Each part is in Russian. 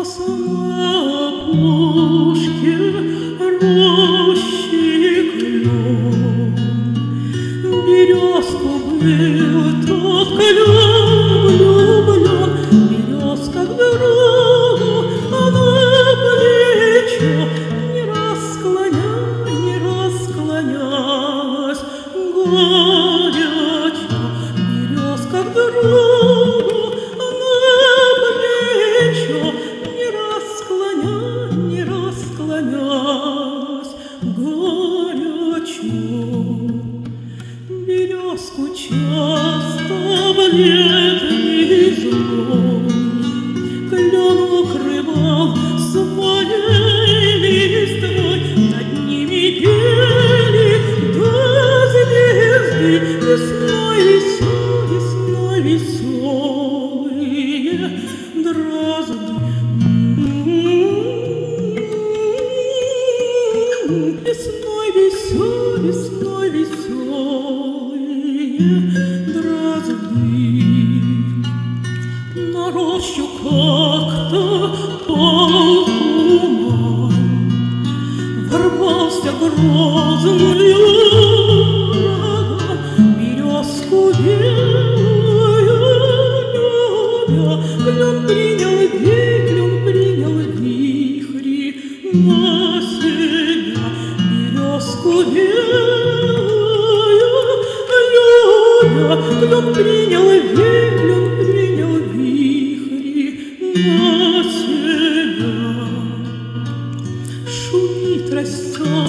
опушке рощи клен. Березку был тот клен влюблен, березка к дорогу, а на плечо не расклонялась горячо. Березка к дорогу, а на плечо не расклонялась горячо. Березку часто в летний зной клен укрывал своей листвой, над ними пели до звезды весной веселые дрозды. Весной веселые дрозды. На рощу как-то пал туман, ворвался грозный ураган. Березку белую любя, клен принял вихри на себя. Березку белую любя, клен принял вихри на себя. Шумит, растет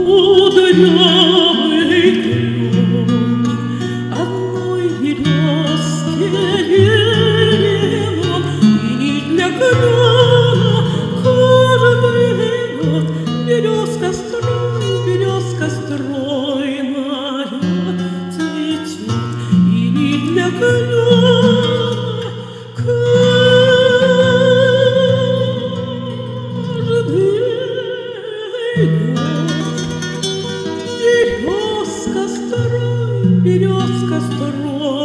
кудрявый клен, одной березке верен он, и для клена каждый год березка стройная цветет, и для клена каждый год березка стройная